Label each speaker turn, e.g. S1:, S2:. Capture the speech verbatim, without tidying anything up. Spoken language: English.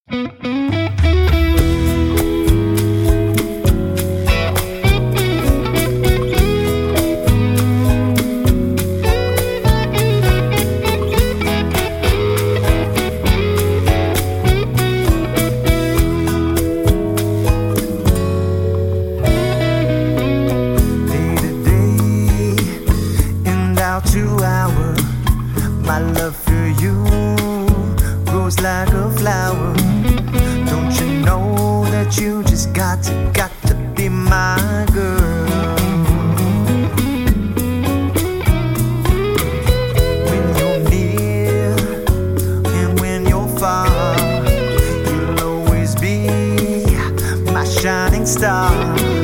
S1: My love for you grows like a flower. Don't you know that you just got to, got to be my girl? When you're near and when you're far, you'll always be my shining star.